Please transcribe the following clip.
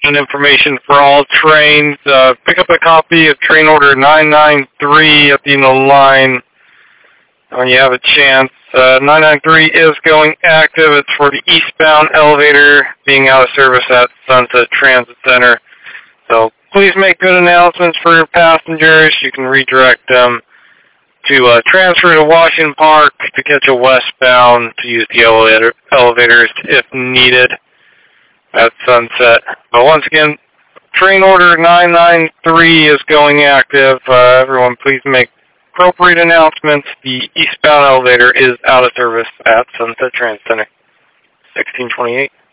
announcement information for all trains. Pick up a copy of train order 993 at the end of the line when you have a chance. 993 is going active. It's for the eastbound elevator being out of service at Sunset Transit Center. So please make good announcements for your passengers. You can redirect them to transfer to Washington Park to catch a westbound to use the elevators if needed at Sunset. But once again, train order 993 is going active. Everyone please make appropriate announcements. The eastbound elevator is out of service at Sunset Transit Center. 1628.